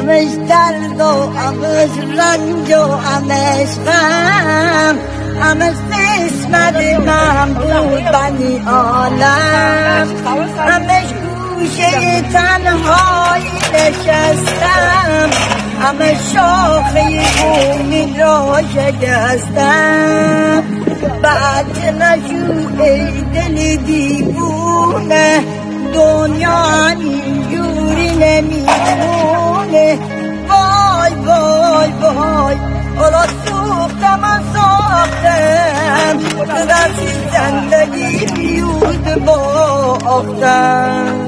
همش درد و همش رنج و همش غم، همش قسمت من بود بنی عالم. همش گوشه تنهایی نشستم، همه شاخه امید را شکستم. بعد نشو ای دل دیوونه، دنیا اینجوری نمیمونه. وای وای وای حالا سوختم و ساختم، دستی زندگی بیود باختم.